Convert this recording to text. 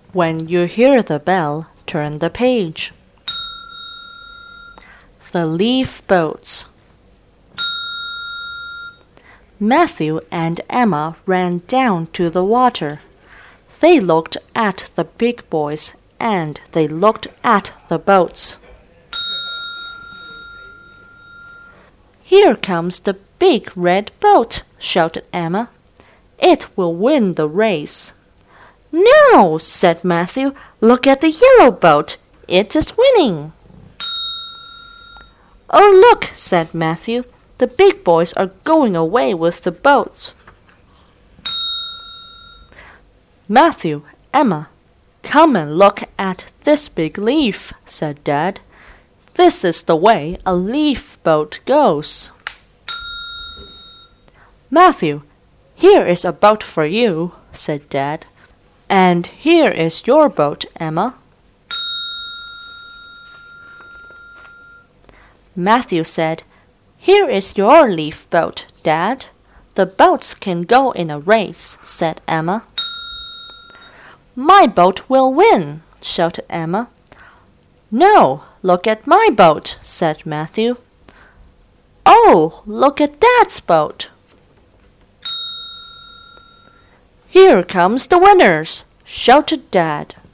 When you hear the bell, turn the page. The Leaf Boats. Matthew and Emma ran down to the water. They looked at the big boys and they looked at the boats. "Here comes the big red boat," shouted Emma. "It will win the race." "No," said Matthew. "Look at the yellow boat. It is winning." "Oh, look," said Matthew. "The big boys are going away with the boat." "Matthew, Emma, come and look at this big leaf," said Dad. "This is the way a leaf boat goes." "Matthew, here is a boat for you," said Dad. "And here is your boat, Emma." Matthew said, "Here is your leaf boat, Dad." "The boats can go in a race," said Emma. "My boat will win," shouted Emma. "No, look at my boat," said Matthew. "Oh, look at Dad's boat." "Here comes the winners," shouted Dad.